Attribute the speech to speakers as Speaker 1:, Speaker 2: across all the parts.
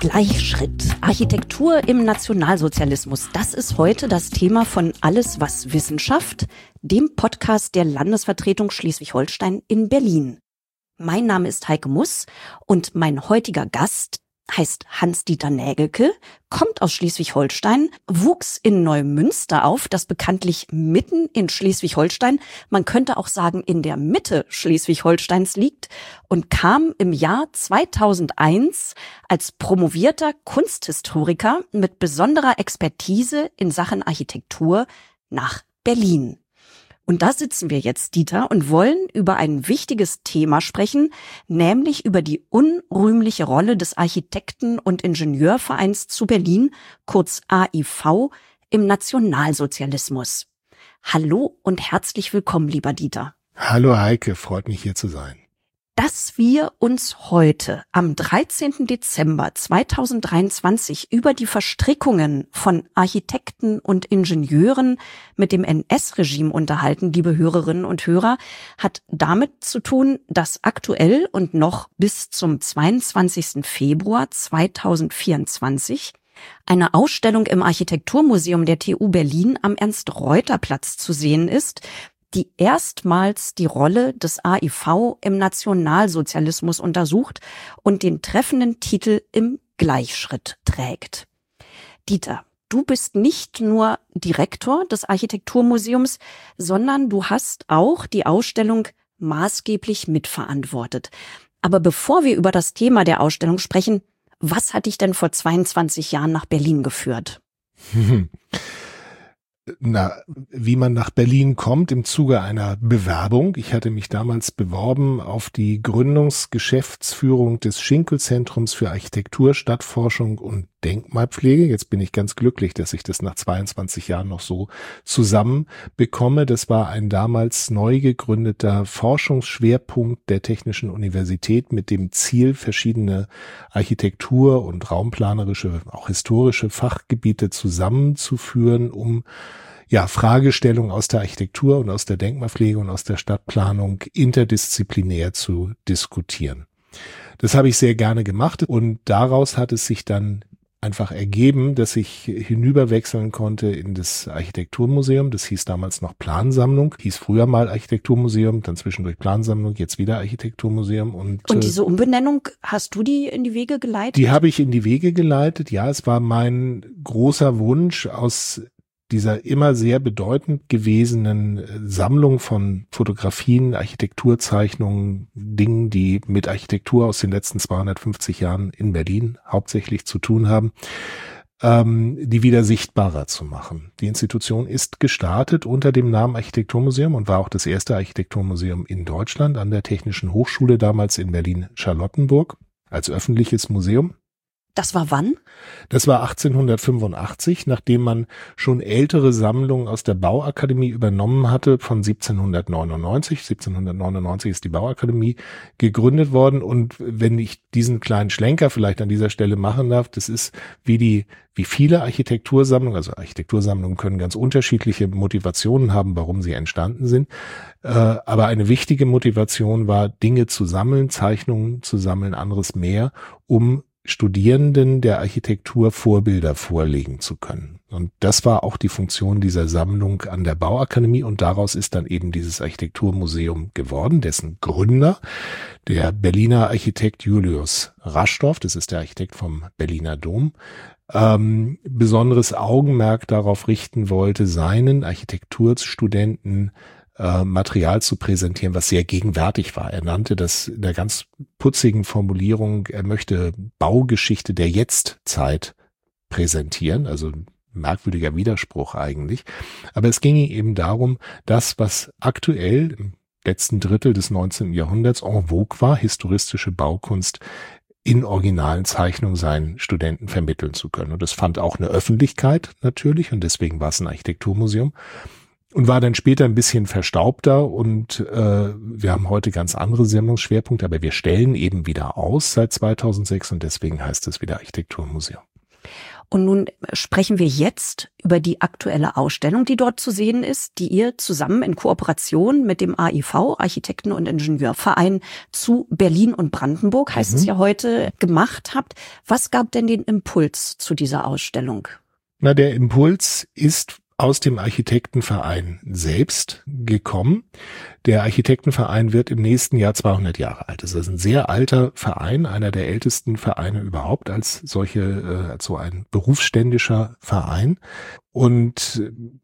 Speaker 1: Gleichschritt. Architektur im Nationalsozialismus. Das ist heute das Thema von Alles, was Wissenschaft, dem Podcast der Landesvertretung Schleswig-Holstein in Berlin. Mein Name ist Heike Muss und mein heutiger Gast heißt Hans-Dieter Nägelke, kommt aus Schleswig-Holstein, wuchs in Neumünster auf, das bekanntlich mitten in Schleswig-Holstein, man könnte auch sagen in der Mitte Schleswig-Holsteins liegt, und kam im Jahr 2001 als promovierter Kunsthistoriker mit besonderer Expertise in Sachen Architektur nach Berlin. Und da sitzen wir jetzt, Dieter, und wollen über ein wichtiges Thema sprechen, nämlich über die unrühmliche Rolle des Architekten- und Ingenieurvereins zu Berlin, kurz AIV, im Nationalsozialismus. Hallo und herzlich willkommen, lieber Dieter.
Speaker 2: Hallo Heike, freut mich hier zu sein.
Speaker 1: Dass wir uns heute am 13. Dezember 2023 über die Verstrickungen von Architekten und Ingenieuren mit dem NS-Regime unterhalten, liebe Hörerinnen und Hörer, hat damit zu tun, dass aktuell und noch bis zum 22. Februar 2024 eine Ausstellung im Architekturmuseum der TU Berlin am Ernst-Reuter-Platz zu sehen ist, die erstmals die Rolle des AIV im Nationalsozialismus untersucht und den treffenden Titel Im Gleichschritt trägt. Dieter, du bist nicht nur Direktor des Architekturmuseums, sondern du hast auch die Ausstellung maßgeblich mitverantwortet. Aber bevor wir über das Thema der Ausstellung sprechen, was hat dich denn vor 22 Jahren nach Berlin geführt?
Speaker 2: Wie man nach Berlin kommt im Zuge einer Bewerbung. Ich hatte mich damals beworben auf die Gründungsgeschäftsführung des Schinkel-Zentrums für Architektur, Stadtforschung und Denkmalpflege. Jetzt bin ich ganz glücklich, dass ich das nach 22 Jahren noch so zusammen bekomme. Das war ein damals neu gegründeter Forschungsschwerpunkt der Technischen Universität mit dem Ziel, verschiedene Architektur- und raumplanerische, auch historische Fachgebiete zusammenzuführen, um Fragestellungen aus der Architektur und aus der Denkmalpflege und aus der Stadtplanung interdisziplinär zu diskutieren. Das habe ich sehr gerne gemacht und daraus hat es sich dann einfach ergeben, dass ich hinüberwechseln konnte in das Architekturmuseum. Das hieß damals noch Plansammlung, hieß früher mal Architekturmuseum, dann zwischendurch Plansammlung, jetzt wieder Architekturmuseum. Und
Speaker 1: diese Umbenennung, hast du die in die Wege geleitet?
Speaker 2: Die habe ich in die Wege geleitet, ja. Es war mein großer Wunsch, aus dieser immer sehr bedeutend gewesenen Sammlung von Fotografien, Architekturzeichnungen, Dingen, die mit Architektur aus den letzten 250 Jahren in Berlin hauptsächlich zu tun haben, die wieder sichtbarer zu machen. Die Institution ist gestartet unter dem Namen Architekturmuseum und war auch das erste Architekturmuseum in Deutschland an der Technischen Hochschule, damals in Berlin-Charlottenburg, als öffentliches Museum.
Speaker 1: Das war wann?
Speaker 2: Das war 1885, nachdem man schon ältere Sammlungen aus der Bauakademie übernommen hatte von 1799. 1799 ist die Bauakademie gegründet worden und wenn ich diesen kleinen Schlenker vielleicht an dieser Stelle machen darf, das ist wie viele Architektursammlungen, also Architektursammlungen können ganz unterschiedliche Motivationen haben, warum sie entstanden sind, aber eine wichtige Motivation war, Dinge zu sammeln, Zeichnungen zu sammeln, anderes mehr, um Studierenden der Architektur Vorbilder vorlegen zu können. Und das war auch die Funktion dieser Sammlung an der Bauakademie und daraus ist dann eben dieses Architekturmuseum geworden, dessen Gründer, der Berliner Architekt Julius Raschdorf, das ist der Architekt vom Berliner Dom, besonderes Augenmerk darauf richten wollte, seinen Architekturstudenten Material zu präsentieren, was sehr gegenwärtig war. Er nannte das in der ganz putzigen Formulierung, er möchte Baugeschichte der Jetztzeit präsentieren, also ein merkwürdiger Widerspruch eigentlich. Aber es ging ihm eben darum, das, was aktuell im letzten Drittel des 19. Jahrhunderts en vogue war, historistische Baukunst, in originalen Zeichnungen seinen Studenten vermitteln zu können. Und das fand auch eine Öffentlichkeit natürlich und deswegen war es ein Architekturmuseum. Und war dann später ein bisschen verstaubter und wir haben heute ganz andere Sammlungsschwerpunkte, aber wir stellen eben wieder aus seit 2006 und deswegen heißt es wieder Architekturmuseum.
Speaker 1: Und nun sprechen wir jetzt über die aktuelle Ausstellung, die dort zu sehen ist, die ihr zusammen in Kooperation mit dem AIV, Architekten- und Ingenieurverein zu Berlin und Brandenburg, heißt es ja heute, gemacht habt. Was gab denn den Impuls zu dieser Ausstellung?
Speaker 2: Na, der Impuls ist aus dem Architektenverein selbst gekommen. Der Architektenverein wird im nächsten Jahr 200 Jahre alt. Das ist ein sehr alter Verein, einer der ältesten Vereine überhaupt als als so ein berufsständischer Verein. Und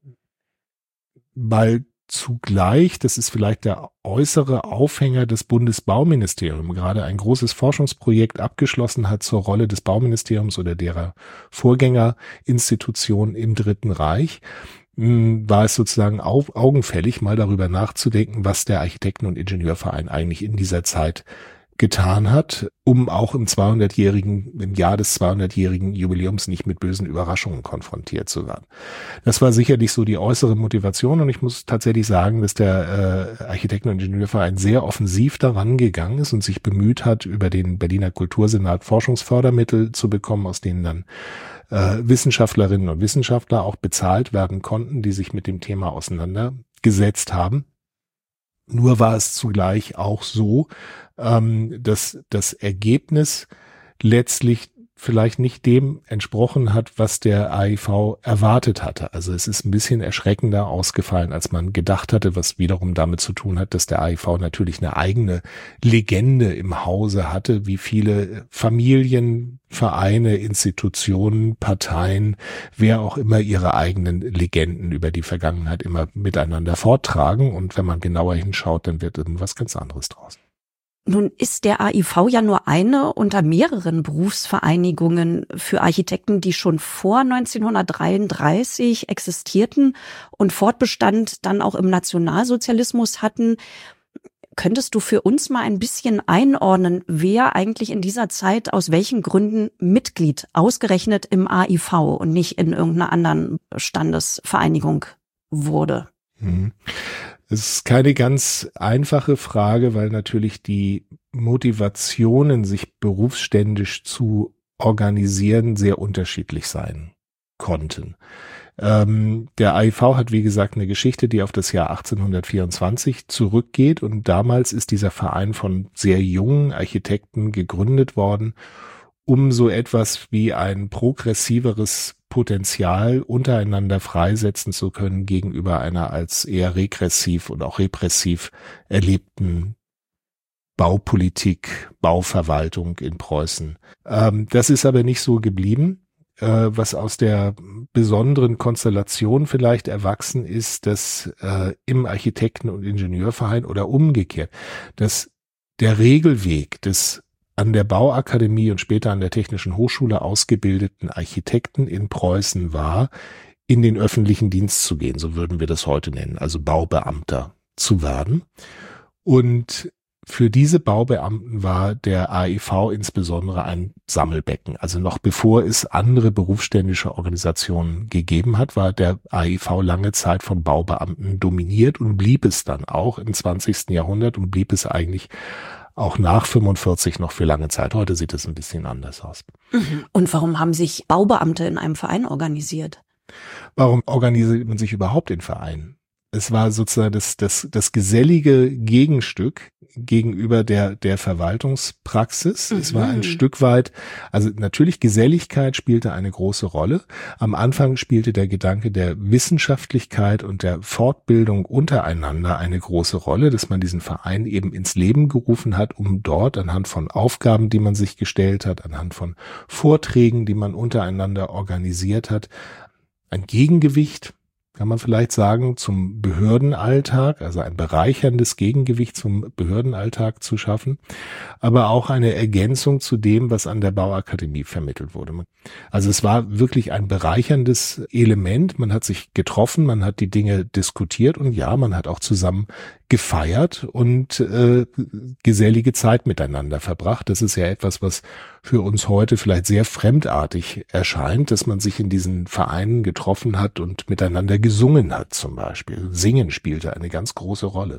Speaker 2: weil zugleich, das ist vielleicht der äußere Aufhänger des Bundesbauministeriums, gerade ein großes Forschungsprojekt abgeschlossen hat zur Rolle des Bauministeriums oder derer Vorgängerinstitution im Dritten Reich, war es sozusagen augenfällig, mal darüber nachzudenken, was der Architekten- und Ingenieurverein eigentlich in dieser Zeit getan hat, um auch im Jahr des 200-jährigen Jubiläums nicht mit bösen Überraschungen konfrontiert zu werden. Das war sicherlich so die äußere Motivation, und ich muss tatsächlich sagen, dass der Architekten- und Ingenieurverein sehr offensiv daran gegangen ist und sich bemüht hat, über den Berliner Kultursenat Forschungsfördermittel zu bekommen, aus denen dann Wissenschaftlerinnen und Wissenschaftler auch bezahlt werden konnten, die sich mit dem Thema auseinandergesetzt haben. Nur war es zugleich auch so, dass das Ergebnis letztlich vielleicht nicht dem entsprochen hat, was der AIV erwartet hatte. Also es ist ein bisschen erschreckender ausgefallen, als man gedacht hatte, was wiederum damit zu tun hat, dass der AIV natürlich eine eigene Legende im Hause hatte, wie viele Familien, Vereine, Institutionen, Parteien, wer auch immer ihre eigenen Legenden über die Vergangenheit immer miteinander vortragen. Und wenn man genauer hinschaut, dann wird irgendwas ganz anderes draus.
Speaker 1: Nun ist der AIV ja nur eine unter mehreren Berufsvereinigungen für Architekten, die schon vor 1933 existierten und Fortbestand dann auch im Nationalsozialismus hatten. Könntest du für uns mal ein bisschen einordnen, wer eigentlich in dieser Zeit aus welchen Gründen Mitglied ausgerechnet im AIV und nicht in irgendeiner anderen Standesvereinigung wurde?
Speaker 2: Es ist keine ganz einfache Frage, weil natürlich die Motivationen, sich berufsständisch zu organisieren, sehr unterschiedlich sein konnten. Der AIV hat, wie gesagt, eine Geschichte, die auf das Jahr 1824 zurückgeht, und damals ist dieser Verein von sehr jungen Architekten gegründet worden, um so etwas wie ein progressiveres Potenzial untereinander freisetzen zu können gegenüber einer als eher regressiv und auch repressiv erlebten Baupolitik, Bauverwaltung in Preußen. Das ist aber nicht so geblieben. Was aus der besonderen Konstellation vielleicht erwachsen ist, dass im Architekten- und Ingenieurverein oder umgekehrt, dass der Regelweg des an der Bauakademie und später an der Technischen Hochschule ausgebildeten Architekten in Preußen war, in den öffentlichen Dienst zu gehen, so würden wir das heute nennen, also Baubeamter zu werden. Und für diese Baubeamten war der AIV insbesondere ein Sammelbecken. Also noch bevor es andere berufsständische Organisationen gegeben hat, war der AIV lange Zeit von Baubeamten dominiert und blieb es dann auch im 20. Jahrhundert und blieb es eigentlich auch nach 45 noch für lange Zeit. Heute sieht es ein bisschen anders aus.
Speaker 1: Und warum haben sich Baubeamte in einem Verein organisiert?
Speaker 2: Warum organisiert man sich überhaupt in Vereinen? Es war sozusagen das gesellige Gegenstück gegenüber der Verwaltungspraxis. Es war ein Stück weit, also natürlich Geselligkeit spielte eine große Rolle. Am Anfang spielte der Gedanke der Wissenschaftlichkeit und der Fortbildung untereinander eine große Rolle, dass man diesen Verein eben ins Leben gerufen hat, um dort anhand von Aufgaben, die man sich gestellt hat, anhand von Vorträgen, die man untereinander organisiert hat, ein Gegengewicht, kann man vielleicht sagen, zum Behördenalltag, also ein bereicherndes Gegengewicht zum Behördenalltag zu schaffen, aber auch eine Ergänzung zu dem, was an der Bauakademie vermittelt wurde. Also es war wirklich ein bereicherndes Element. Man hat sich getroffen, man hat die Dinge diskutiert und ja, man hat auch zusammen gefeiert und gesellige Zeit miteinander verbracht. Das ist ja etwas, was für uns heute vielleicht sehr fremdartig erscheint, dass man sich in diesen Vereinen getroffen hat und miteinander gesungen hat zum Beispiel. Singen spielte eine ganz große Rolle.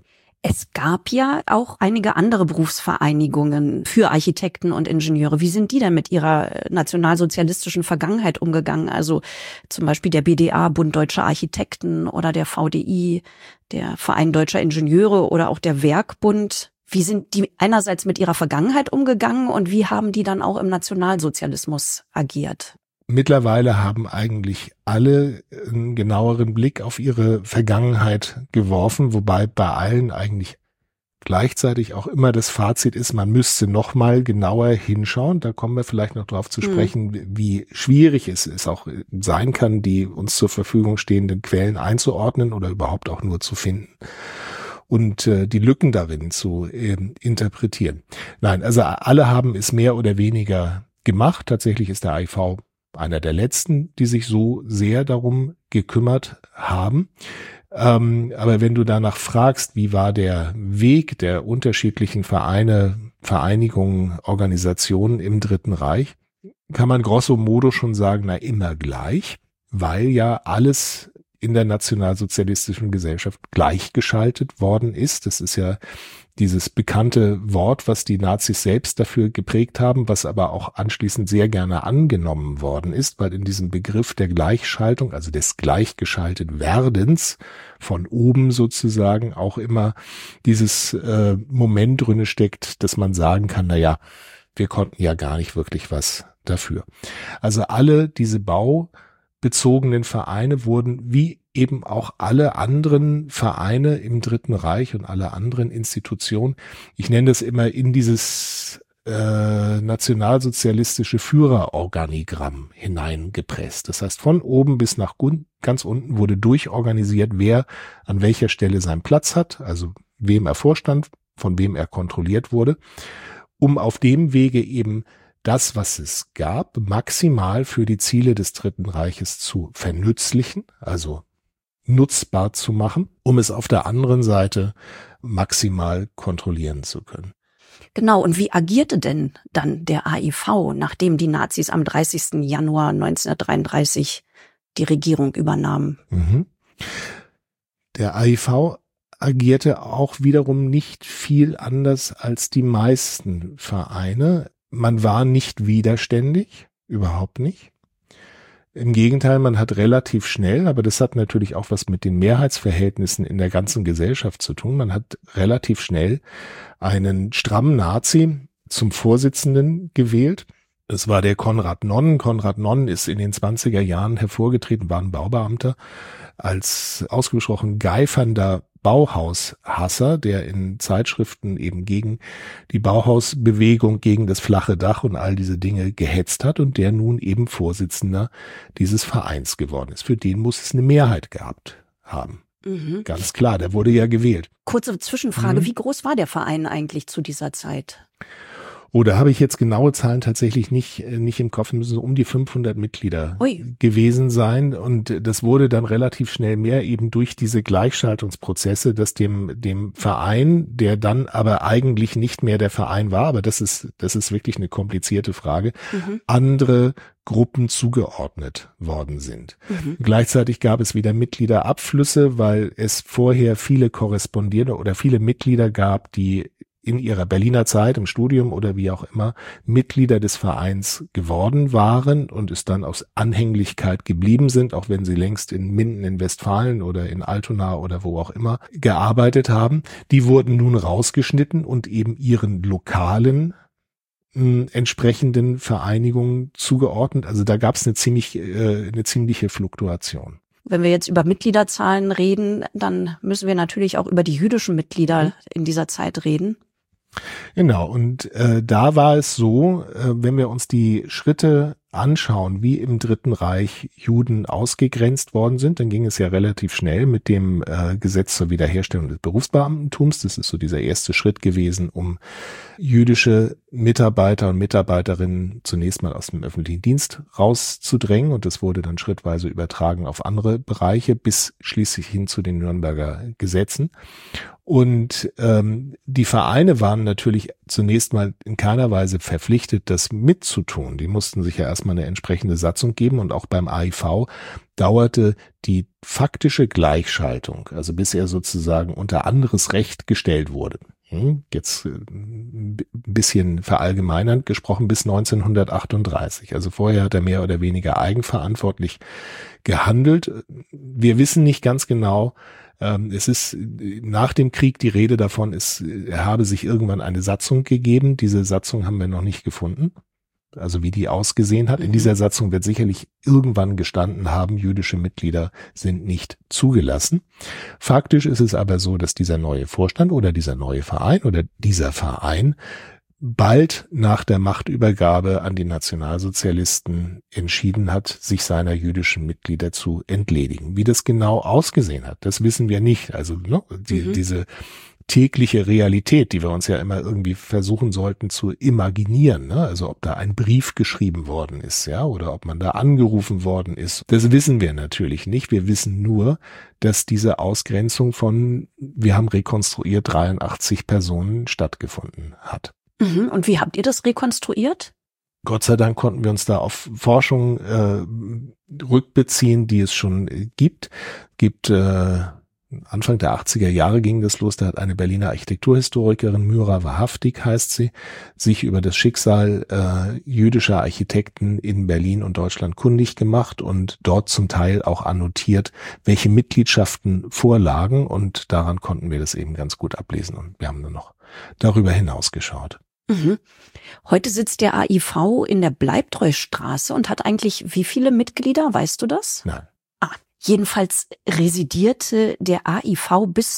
Speaker 1: Es gab ja auch einige andere Berufsvereinigungen für Architekten und Ingenieure. Wie sind die denn mit ihrer nationalsozialistischen Vergangenheit umgegangen? Also zum Beispiel der BDA, Bund Deutscher Architekten, oder der VDI, der Verein Deutscher Ingenieure, oder auch der Werkbund. Wie sind die einerseits mit ihrer Vergangenheit umgegangen und wie haben die dann auch im Nationalsozialismus agiert?
Speaker 2: Mittlerweile haben eigentlich alle einen genaueren Blick auf ihre Vergangenheit geworfen, wobei bei allen eigentlich gleichzeitig auch immer das Fazit ist, man müsste noch mal genauer hinschauen. Da kommen wir vielleicht noch drauf zu sprechen, wie schwierig es auch sein kann, die uns zur Verfügung stehenden Quellen einzuordnen oder überhaupt auch nur zu finden und die Lücken darin zu interpretieren. Nein, also alle haben es mehr oder weniger gemacht. Tatsächlich ist der AIV einer der letzten, die sich so sehr darum gekümmert haben. Aber wenn du danach fragst, wie war der Weg der unterschiedlichen Vereine, Vereinigungen, Organisationen im Dritten Reich, kann man grosso modo schon sagen, na immer gleich, weil ja alles in der nationalsozialistischen Gesellschaft gleichgeschaltet worden ist. Das ist ja dieses bekannte Wort, was die Nazis selbst dafür geprägt haben, was aber auch anschließend sehr gerne angenommen worden ist, weil in diesem Begriff der Gleichschaltung, also des gleichgeschaltet Werdens von oben sozusagen, auch immer dieses Moment drinne steckt, dass man sagen kann, na ja, wir konnten ja gar nicht wirklich was dafür. Also alle diese baubezogenen Vereine wurden, wie eben auch alle anderen Vereine im Dritten Reich und alle anderen Institutionen, ich nenne das immer, in dieses nationalsozialistische Führerorganigramm hineingepresst. Das heißt, von oben bis nach ganz unten wurde durchorganisiert, wer an welcher Stelle seinen Platz hat, also wem er vorstand, von wem er kontrolliert wurde, um auf dem Wege eben das, was es gab, maximal für die Ziele des Dritten Reiches zu vernützlichen, also nutzbar zu machen, um es auf der anderen Seite maximal kontrollieren zu können.
Speaker 1: Genau, und wie agierte denn dann der AIV, nachdem die Nazis am 30. Januar 1933 die Regierung übernahmen?
Speaker 2: Der AIV agierte auch wiederum nicht viel anders als die meisten Vereine. Man war nicht widerständig, überhaupt nicht. Im Gegenteil, man hat relativ schnell, aber das hat natürlich auch was mit den Mehrheitsverhältnissen in der ganzen Gesellschaft zu tun, man hat relativ schnell einen strammen Nazi zum Vorsitzenden gewählt. Das war der Konrad Nonn. Konrad Nonn ist in den 20er Jahren hervorgetreten, war ein Baubeamter, als ausgesprochen geifernder Bauhaushasser, der in Zeitschriften eben gegen die Bauhausbewegung, gegen das flache Dach und all diese Dinge gehetzt hat und der nun eben Vorsitzender dieses Vereins geworden ist. Für den muss es eine Mehrheit gehabt haben. Ganz klar, der wurde ja gewählt.
Speaker 1: Kurze Zwischenfrage, wie groß war der Verein eigentlich zu dieser Zeit?
Speaker 2: Oh, da habe ich jetzt genaue Zahlen tatsächlich nicht im Kopf. Es müssen so um die 500 Mitglieder gewesen sein. Und das wurde dann relativ schnell mehr eben durch diese Gleichschaltungsprozesse, dass dem Verein, der dann aber eigentlich nicht mehr der Verein war, aber das ist wirklich eine komplizierte Frage, andere Gruppen zugeordnet worden sind. Gleichzeitig gab es wieder Mitgliederabflüsse, weil es vorher viele Korrespondierende oder viele Mitglieder gab, die in ihrer Berliner Zeit im Studium oder wie auch immer Mitglieder des Vereins geworden waren und es dann aus Anhänglichkeit geblieben sind, auch wenn sie längst in Minden in Westfalen oder in Altona oder wo auch immer gearbeitet haben. Die wurden nun rausgeschnitten und eben ihren lokalen entsprechenden Vereinigungen zugeordnet. Also da gab es eine ziemliche Fluktuation.
Speaker 1: Wenn wir jetzt über Mitgliederzahlen reden, dann müssen wir natürlich auch über die jüdischen Mitglieder in dieser Zeit reden.
Speaker 2: Genau, und da war es so, wenn wir uns die Schritte anschauen, wie im Dritten Reich Juden ausgegrenzt worden sind, dann ging es ja relativ schnell mit dem Gesetz zur Wiederherstellung des Berufsbeamtentums. Das ist so dieser erste Schritt gewesen, um jüdische Mitarbeiter und Mitarbeiterinnen zunächst mal aus dem öffentlichen Dienst rauszudrängen. Und das wurde dann schrittweise übertragen auf andere Bereiche, bis schließlich hin zu den Nürnberger Gesetzen. Und die Vereine waren natürlich zunächst mal in keiner Weise verpflichtet, das mitzutun. Die mussten sich ja erstmal eine entsprechende Satzung geben und auch beim AIV dauerte die faktische Gleichschaltung, also bis er sozusagen unter anderes Recht gestellt wurde. Jetzt ein bisschen verallgemeinernd gesprochen bis 1938. Also vorher hat er mehr oder weniger eigenverantwortlich gehandelt. Wir wissen nicht ganz genau, es ist nach dem Krieg die Rede davon, er habe sich irgendwann eine Satzung gegeben. Diese Satzung haben wir noch nicht gefunden. Also wie die ausgesehen hat. In dieser Satzung wird sicherlich irgendwann gestanden haben, jüdische Mitglieder sind nicht zugelassen. Faktisch ist es aber so, dass dieser neue Vorstand oder dieser neue Verein oder dieser Verein bald nach der Machtübergabe an die Nationalsozialisten entschieden hat, sich seiner jüdischen Mitglieder zu entledigen. Wie das genau ausgesehen hat, das wissen wir nicht. Also diese tägliche Realität, die wir uns ja immer irgendwie versuchen sollten zu imaginieren, ne? Also ob da ein Brief geschrieben worden ist, ja, oder ob man da angerufen worden ist, das wissen wir natürlich nicht. Wir wissen nur, dass diese Ausgrenzung von, wir haben rekonstruiert, 83 Personen stattgefunden hat.
Speaker 1: Und wie habt ihr das rekonstruiert?
Speaker 2: Gott sei Dank konnten wir uns da auf Forschung rückbeziehen, die es schon gibt. Anfang der 80er Jahre ging das los, da hat eine Berliner Architekturhistorikerin, Myra Wahrhaftig heißt sie, sich über das Schicksal jüdischer Architekten in Berlin und Deutschland kundig gemacht und dort zum Teil auch annotiert, welche Mitgliedschaften vorlagen, und daran konnten wir das eben ganz gut ablesen und wir haben nur noch darüber hinaus geschaut.
Speaker 1: Heute sitzt der AIV in der Bleibtreustraße und hat eigentlich wie viele Mitglieder, weißt du das?
Speaker 2: Nein.
Speaker 1: Jedenfalls residierte der AIV bis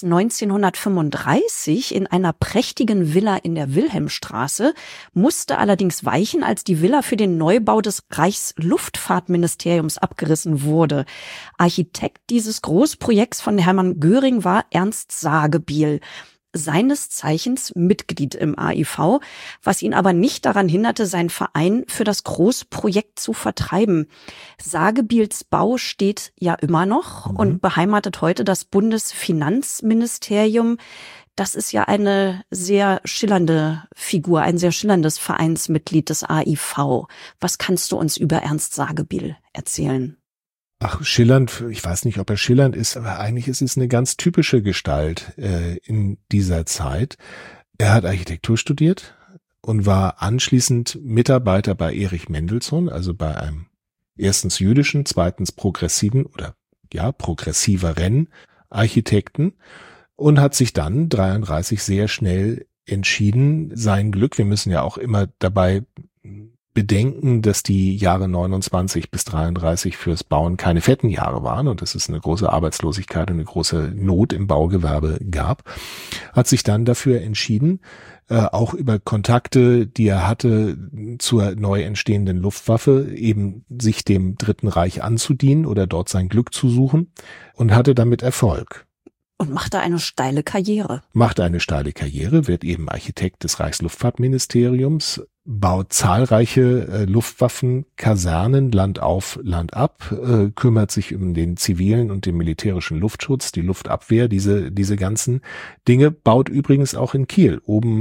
Speaker 1: 1935 in einer prächtigen Villa in der Wilhelmstraße, musste allerdings weichen, als die Villa für den Neubau des Reichsluftfahrtministeriums abgerissen wurde. Architekt dieses Großprojekts von Hermann Göring war Ernst Sagebiel, seines Zeichens Mitglied im AIV, was ihn aber nicht daran hinderte, seinen Verein für das Großprojekt zu vertreiben. Sagebiels Bau steht ja immer noch und beheimatet heute das Bundesfinanzministerium. Das ist ja eine sehr schillernde Figur, ein sehr schillerndes Vereinsmitglied des AIV. Was kannst du uns über Ernst Sagebiel erzählen?
Speaker 2: Ach, schillernd, ich weiß nicht, ob er schillernd ist, aber eigentlich ist es eine ganz typische Gestalt in dieser Zeit. Er hat Architektur studiert und war anschließend Mitarbeiter bei Erich Mendelssohn, also bei einem erstens jüdischen, zweitens progressiven oder progressiveren Architekten, und hat sich dann 1933 sehr schnell entschieden, sein Glück, wir müssen ja auch immer dabei bedenken, dass die Jahre 29 bis 33 fürs Bauen keine fetten Jahre waren und dass es eine große Arbeitslosigkeit und eine große Not im Baugewerbe gab, hat sich dann dafür entschieden, auch über Kontakte, die er hatte zur neu entstehenden Luftwaffe, eben sich dem Dritten Reich anzudienen oder dort sein Glück zu suchen, und hatte damit Erfolg.
Speaker 1: Und machte eine steile Karriere.
Speaker 2: Wird eben Architekt des Reichsluftfahrtministeriums, baut zahlreiche Luftwaffen, Kasernen, Land auf, Land ab, kümmert sich um den zivilen und den militärischen Luftschutz, die Luftabwehr, diese ganzen Dinge, baut übrigens auch in Kiel,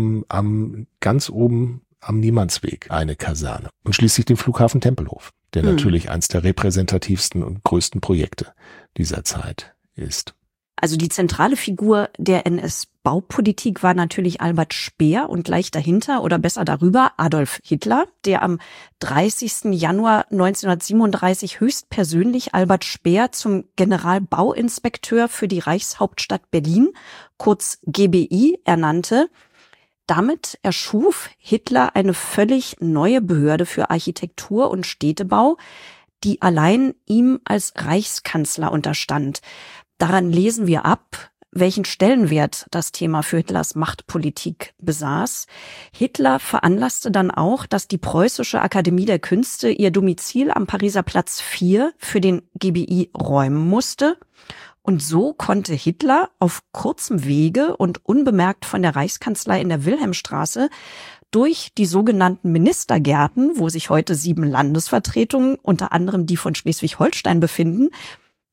Speaker 2: ganz oben am Niemandsweg eine Kaserne, und schließlich den Flughafen Tempelhof, der natürlich eins der repräsentativsten und größten Projekte dieser Zeit ist.
Speaker 1: Also die zentrale Figur der NS-Baupolitik war natürlich Albert Speer und gleich dahinter oder besser darüber Adolf Hitler, der am 30. Januar 1937 höchstpersönlich Albert Speer zum Generalbauinspekteur für die Reichshauptstadt Berlin, kurz GBI, ernannte. Damit erschuf Hitler eine völlig neue Behörde für Architektur und Städtebau, die allein ihm als Reichskanzler unterstand. Daran lesen wir ab, welchen Stellenwert das Thema für Hitlers Machtpolitik besaß. Hitler veranlasste dann auch, dass die Preußische Akademie der Künste ihr Domizil am Pariser Platz 4 für den GBI räumen musste. Und so konnte Hitler auf kurzem Wege und unbemerkt von der Reichskanzlei in der Wilhelmstraße durch die sogenannten Ministergärten, wo sich heute 7 Landesvertretungen, unter anderem die von Schleswig-Holstein, befinden,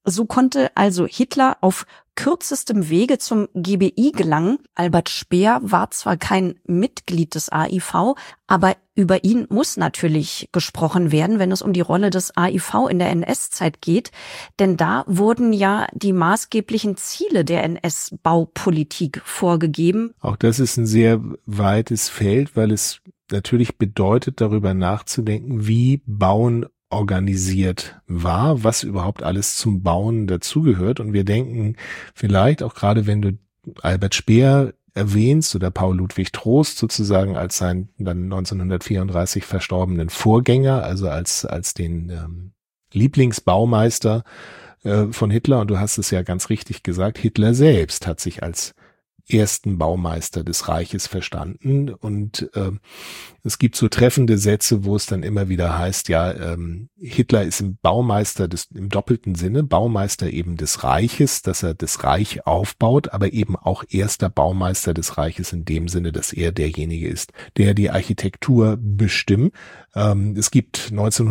Speaker 1: So konnte also Hitler auf kürzestem Wege zum GBI gelangen. Albert Speer war zwar kein Mitglied des AIV, aber über ihn muss natürlich gesprochen werden, wenn es um die Rolle des AIV in der NS-Zeit geht. Denn da wurden ja die maßgeblichen Ziele der NS-Baupolitik vorgegeben.
Speaker 2: Auch das ist ein sehr weites Feld, weil es natürlich bedeutet, darüber nachzudenken, wie Bauen organisiert war, was überhaupt alles zum Bauen dazugehört. Und wir denken vielleicht auch gerade, wenn du Albert Speer erwähnst oder Paul Ludwig Troost sozusagen als seinen dann 1934 verstorbenen Vorgänger, also als den Lieblingsbaumeister von Hitler. Und du hast es ja ganz richtig gesagt, Hitler selbst hat sich als ersten Baumeister des Reiches verstanden, und es gibt so treffende Sätze, wo es dann immer wieder heißt, ja, Hitler ist ein Baumeister im doppelten Sinne, Baumeister eben des Reiches, dass er das Reich aufbaut, aber eben auch erster Baumeister des Reiches in dem Sinne, dass er derjenige ist, der die Architektur bestimmt. Es gibt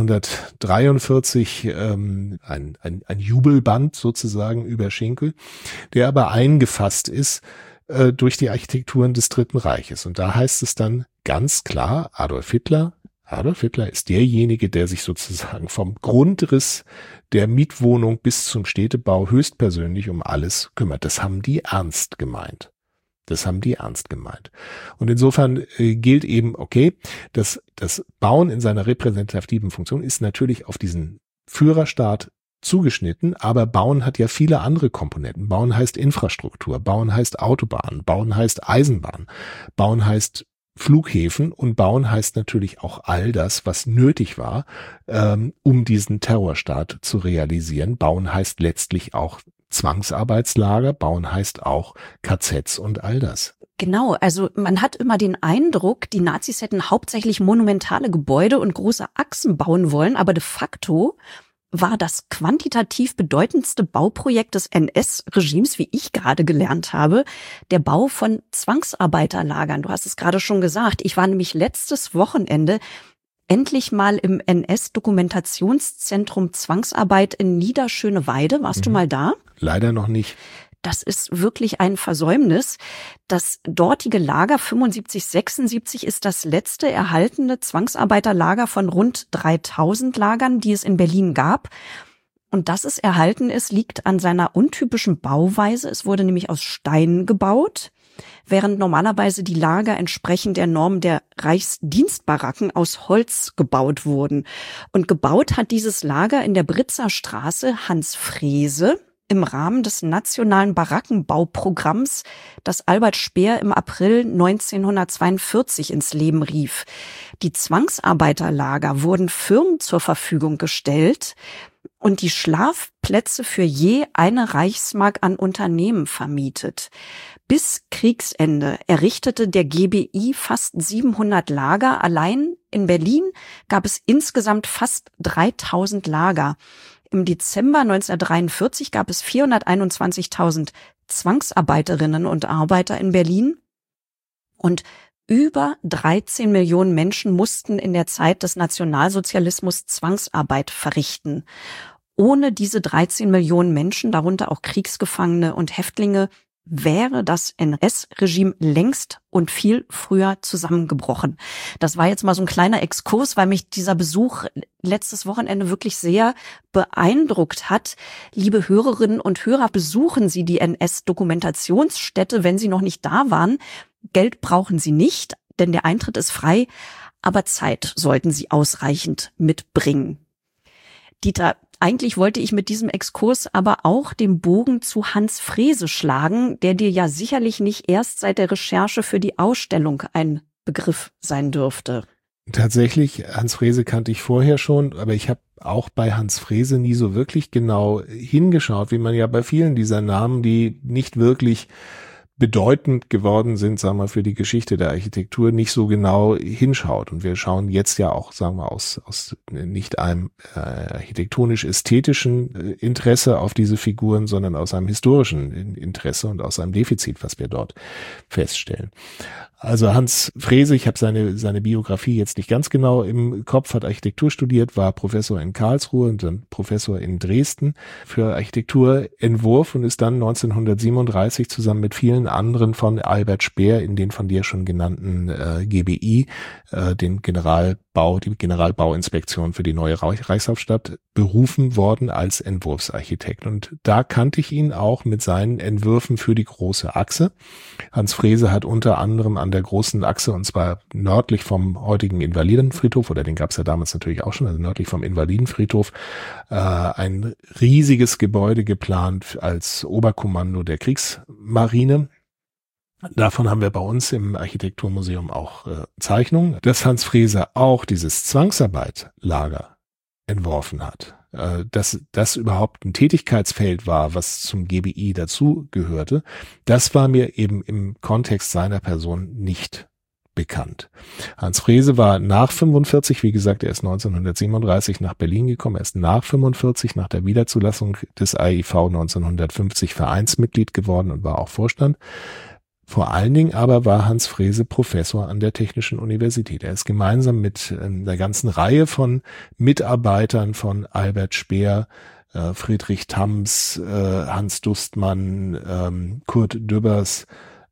Speaker 2: 1943 ein Jubelband sozusagen über Schinkel, der aber eingefasst ist durch die Architekturen des Dritten Reiches. Und da heißt es dann ganz klar, Adolf Hitler ist derjenige, der sich sozusagen vom Grundriss der Mietwohnung bis zum Städtebau höchstpersönlich um alles kümmert. Das haben die ernst gemeint. Und insofern gilt eben, okay, das Bauen in seiner repräsentativen Funktion ist natürlich auf diesen Führerstaat zugeschnitten, aber Bauen hat ja viele andere Komponenten. Bauen heißt Infrastruktur, Bauen heißt Autobahn, Bauen heißt Eisenbahn, Bauen heißt Flughäfen, und Bauen heißt natürlich auch all das, was nötig war, um diesen Terrorstaat zu realisieren. Bauen heißt letztlich auch Zwangsarbeitslager, Bauen heißt auch KZs und all das.
Speaker 1: Genau, also man hat immer den Eindruck, die Nazis hätten hauptsächlich monumentale Gebäude und große Achsen bauen wollen, aber de facto war das quantitativ bedeutendste Bauprojekt des NS-Regimes, wie ich gerade gelernt habe, der Bau von Zwangsarbeiterlagern. Du hast es gerade schon gesagt. Ich war nämlich letztes Wochenende endlich mal im NS-Dokumentationszentrum Zwangsarbeit in Niederschöneweide. Warst du mal da?
Speaker 2: Leider noch nicht.
Speaker 1: Das ist wirklich ein Versäumnis. Das dortige Lager 75-76 ist das letzte erhaltene Zwangsarbeiterlager von rund 3000 Lagern, die es in Berlin gab. Und dass es erhalten ist, liegt an seiner untypischen Bauweise. Es wurde nämlich aus Stein gebaut, während normalerweise die Lager entsprechend der Norm der Reichsdienstbaracken aus Holz gebaut wurden. Und gebaut hat dieses Lager in der Britzer Straße Hans Frese im Rahmen des nationalen Barackenbauprogramms, das Albert Speer im April 1942 ins Leben rief. Die Zwangsarbeiterlager wurden Firmen zur Verfügung gestellt und die Schlafplätze für je eine Reichsmark an Unternehmen vermietet. Bis Kriegsende errichtete der GBI fast 700 Lager. Allein in Berlin gab es insgesamt fast 3000 Lager. Im Dezember 1943 gab es 421.000 Zwangsarbeiterinnen und Arbeiter in Berlin, und über 13 Millionen Menschen mussten in der Zeit des Nationalsozialismus Zwangsarbeit verrichten. Ohne diese 13 Millionen Menschen, darunter auch Kriegsgefangene und Häftlinge, wäre das NS-Regime längst und viel früher zusammengebrochen. Das war jetzt mal so ein kleiner Exkurs, weil mich dieser Besuch letztes Wochenende wirklich sehr beeindruckt hat. Liebe Hörerinnen und Hörer, besuchen Sie die NS-Dokumentationsstätte, wenn Sie noch nicht da waren. Geld brauchen Sie nicht, denn der Eintritt ist frei, aber Zeit sollten Sie ausreichend mitbringen. Dieter, eigentlich wollte ich mit diesem Exkurs aber auch den Bogen zu Hans Frese schlagen, der dir ja sicherlich nicht erst seit der Recherche für die Ausstellung ein Begriff sein dürfte.
Speaker 2: Tatsächlich, Hans Frese kannte ich vorher schon, aber ich habe auch bei Hans Frese nie so wirklich genau hingeschaut, wie man ja bei vielen dieser Namen, die nicht wirklich bedeutend geworden sind, sagen wir, für die Geschichte der Architektur, nicht so genau hinschaut. Und wir schauen jetzt ja auch, sagen wir, aus nicht einem architektonisch-ästhetischen Interesse auf diese Figuren, sondern aus einem historischen Interesse und aus einem Defizit, was wir dort feststellen. Also Hans Frese, ich habe seine Biografie jetzt nicht ganz genau im Kopf, hat Architektur studiert, war Professor in Karlsruhe und dann Professor in Dresden für Architekturentwurf und ist dann 1937 zusammen mit vielen anderen von Albert Speer in den von dir schon genannten GBI, die Generalbauinspektion für die neue Reichshauptstadt, berufen worden als Entwurfsarchitekt. Und da kannte ich ihn auch mit seinen Entwürfen für die große Achse. Hans Frese hat unter anderem an der großen Achse, und zwar nördlich vom heutigen Invalidenfriedhof, oder den gab es ja damals natürlich auch schon, also nördlich vom Invalidenfriedhof, ein riesiges Gebäude geplant als Oberkommando der Kriegsmarine. Davon haben wir bei uns im Architekturmuseum auch Zeichnungen, dass Hans Frese auch dieses Zwangsarbeitlager entworfen hat. Dass das überhaupt ein Tätigkeitsfeld war, was zum GBI dazu gehörte, das war mir eben im Kontext seiner Person nicht bekannt. Hans Frese war nach 45, wie gesagt, er ist 1937 nach Berlin gekommen, er ist nach 45, nach der Wiederzulassung des AIV 1950 Vereinsmitglied geworden und war auch Vorstand. Vor allen Dingen aber war Hans Frese Professor an der Technischen Universität. Er ist gemeinsam mit der ganzen Reihe von Mitarbeitern von Albert Speer, Friedrich Thams, Hans Dustmann, Kurt Dübbers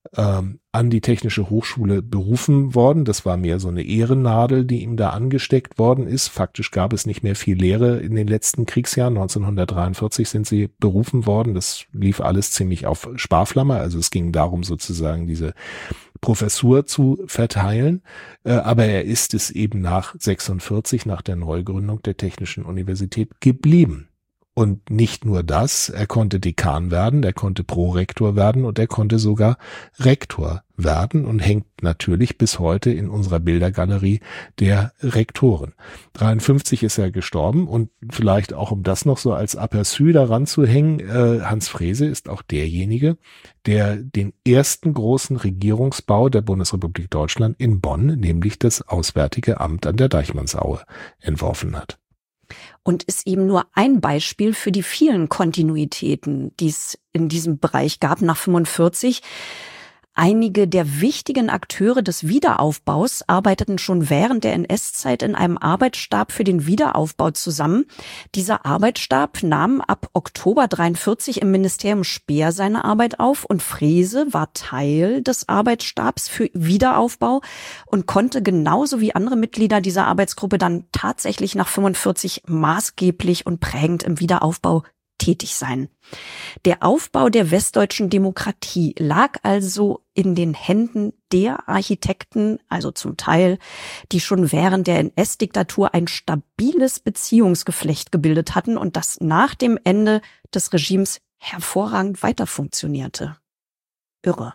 Speaker 2: an die Technische Hochschule berufen worden. Das war mehr so eine Ehrennadel, die ihm da angesteckt worden ist. Faktisch gab es nicht mehr viel Lehre in den letzten Kriegsjahren. 1943 sind sie berufen worden. Das lief alles ziemlich auf Sparflamme. Also es ging darum, sozusagen diese Professur zu verteilen. Aber er ist es eben nach 46, nach der Neugründung der Technischen Universität geblieben. Und nicht nur das, er konnte Dekan werden, er konnte Prorektor werden und er konnte sogar Rektor werden und hängt natürlich bis heute in unserer Bildergalerie der Rektoren. 53 ist er gestorben und vielleicht auch, um das noch so als Aperçu daran zu hängen, Hans Frese ist auch derjenige, der den ersten großen Regierungsbau der Bundesrepublik Deutschland in Bonn, nämlich das Auswärtige Amt an der Deichmannsaue, entworfen hat.
Speaker 1: Und ist eben nur ein Beispiel für die vielen Kontinuitäten, die es in diesem Bereich gab nach 45. Einige der wichtigen Akteure des Wiederaufbaus arbeiteten schon während der NS-Zeit in einem Arbeitsstab für den Wiederaufbau zusammen. Dieser Arbeitsstab nahm ab Oktober 43 im Ministerium Speer seine Arbeit auf und Frese war Teil des Arbeitsstabs für Wiederaufbau und konnte genauso wie andere Mitglieder dieser Arbeitsgruppe dann tatsächlich nach 45 maßgeblich und prägend im Wiederaufbau tätig sein. Der Aufbau der westdeutschen Demokratie lag also in den Händen der Architekten, also zum Teil, die schon während der NS-Diktatur ein stabiles Beziehungsgeflecht gebildet hatten und das nach dem Ende des Regimes hervorragend weiter funktionierte. Irre.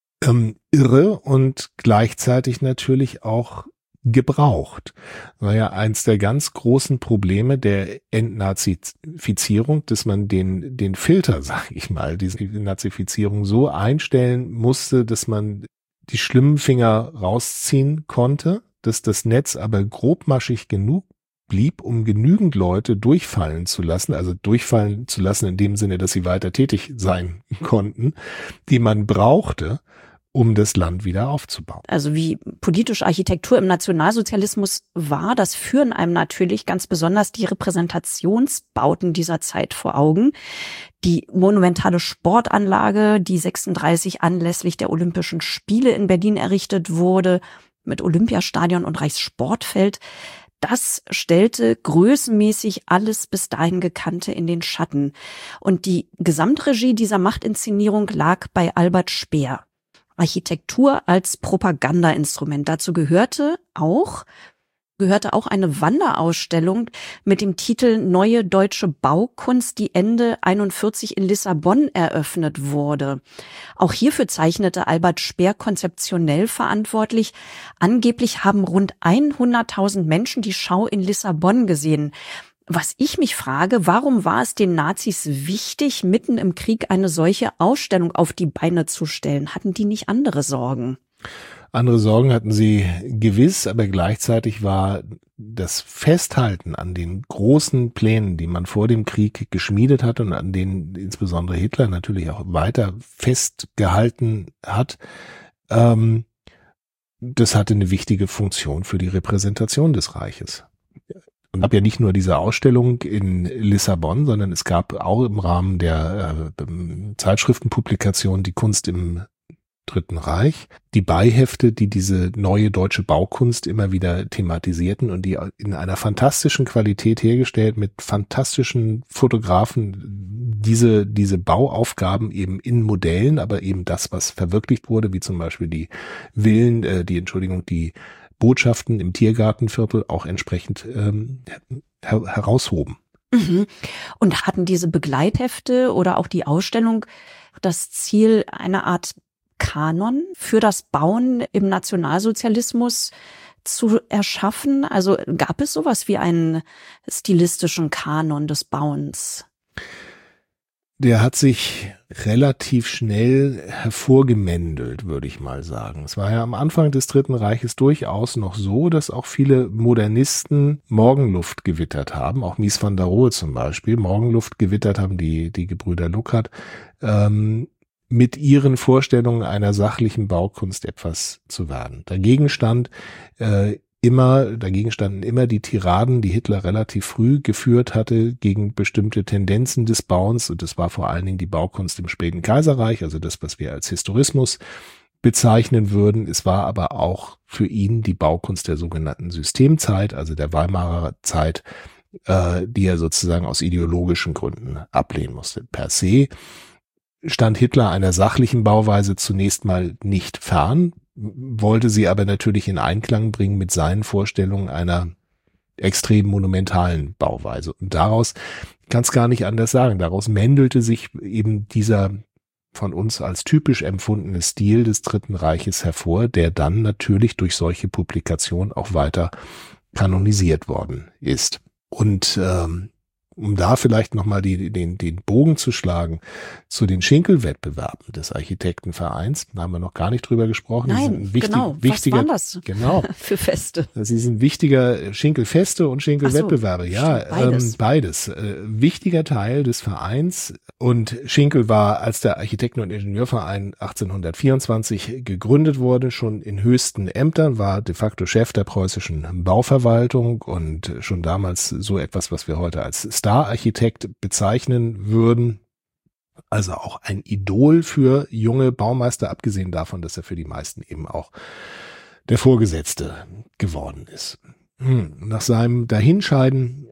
Speaker 2: Irre und gleichzeitig natürlich auch gebraucht. War ja eins der ganz großen Probleme der Entnazifizierung, dass man den Filter, sag ich mal, diese Nazifizierung so einstellen musste, dass man die schlimmen Finger rausziehen konnte, dass das Netz aber grobmaschig genug blieb, um genügend Leute durchfallen zu lassen, also durchfallen zu lassen in dem Sinne, dass sie weiter tätig sein konnten, die man brauchte, um das Land wieder aufzubauen.
Speaker 1: Also wie politische Architektur im Nationalsozialismus war, das führen einem natürlich ganz besonders die Repräsentationsbauten dieser Zeit vor Augen. Die monumentale Sportanlage, die 36 anlässlich der Olympischen Spiele in Berlin errichtet wurde, mit Olympiastadion und Reichssportfeld, das stellte größenmäßig alles bis dahin Gekannte in den Schatten. Und die Gesamtregie dieser Machtinszenierung lag bei Albert Speer. Architektur als Propagandainstrument. Dazu gehörte auch eine Wanderausstellung mit dem Titel Neue deutsche Baukunst, die Ende 41 in Lissabon eröffnet wurde. Auch hierfür zeichnete Albert Speer konzeptionell verantwortlich. Angeblich haben rund 100.000 Menschen die Schau in Lissabon gesehen. Was ich mich frage, warum war es den Nazis wichtig, mitten im Krieg eine solche Ausstellung auf die Beine zu stellen? Hatten die nicht andere Sorgen?
Speaker 2: Andere Sorgen hatten sie gewiss, aber gleichzeitig war das Festhalten an den großen Plänen, die man vor dem Krieg geschmiedet hat und an denen insbesondere Hitler natürlich auch weiter festgehalten hat, das hatte eine wichtige Funktion für die Repräsentation des Reiches. Und es gab ja nicht nur diese Ausstellung in Lissabon, sondern es gab auch im Rahmen der Zeitschriftenpublikation Die Kunst im Dritten Reich die Beihefte, die diese neue deutsche Baukunst immer wieder thematisierten und die in einer fantastischen Qualität hergestellt mit fantastischen Fotografen diese Bauaufgaben eben in Modellen, aber eben das, was verwirklicht wurde, wie zum Beispiel die Botschaften im Tiergartenviertel auch entsprechend heraushoben.
Speaker 1: Mhm. Und hatten diese Begleithefte oder auch die Ausstellung das Ziel, eine Art Kanon für das Bauen im Nationalsozialismus zu erschaffen? Also gab es sowas wie einen stilistischen Kanon des Bauens?
Speaker 2: Der hat sich relativ schnell hervorgemändelt, würde ich mal sagen. Es war ja am Anfang des Dritten Reiches durchaus noch so, dass auch viele Modernisten Morgenluft gewittert haben, auch Mies van der Rohe zum Beispiel, Morgenluft gewittert haben, die Gebrüder Luckert, mit ihren Vorstellungen einer sachlichen Baukunst etwas zu werden. Dagegen standen immer die Tiraden, die Hitler relativ früh geführt hatte gegen bestimmte Tendenzen des Bauens. Und das war vor allen Dingen die Baukunst im späten Kaiserreich, also das, was wir als Historismus bezeichnen würden. Es war aber auch für ihn die Baukunst der sogenannten Systemzeit, also der Weimarer Zeit, die er sozusagen aus ideologischen Gründen ablehnen musste. Per se stand Hitler einer sachlichen Bauweise zunächst mal nicht fern, wollte sie aber natürlich in Einklang bringen mit seinen Vorstellungen einer extrem monumentalen Bauweise. Und daraus kann es gar nicht anders sagen. Daraus mändelte sich eben dieser von uns als typisch empfundene Stil des Dritten Reiches hervor, der dann natürlich durch solche Publikationen auch weiter kanonisiert worden ist. Und um da vielleicht nochmal den Bogen zu schlagen zu den Schinkel-Wettbewerben des Architektenvereins, da haben wir noch gar nicht drüber gesprochen.
Speaker 1: Nein, genau. Was waren das für Feste?
Speaker 2: Das ist ein wichtiger Schinkelfeste und Schinkelwettbewerbe. So, ja, beides. Wichtiger Teil des Vereins. Und Schinkel war, als der Architekten- und Ingenieurverein 1824 gegründet wurde, schon in höchsten Ämtern, war de facto Chef der preußischen Bauverwaltung und schon damals so etwas, was wir heute als Star-Architekt bezeichnen würden. Also auch ein Idol für junge Baumeister, abgesehen davon, dass er für die meisten eben auch der Vorgesetzte geworden ist. Nach seinem Dahinscheiden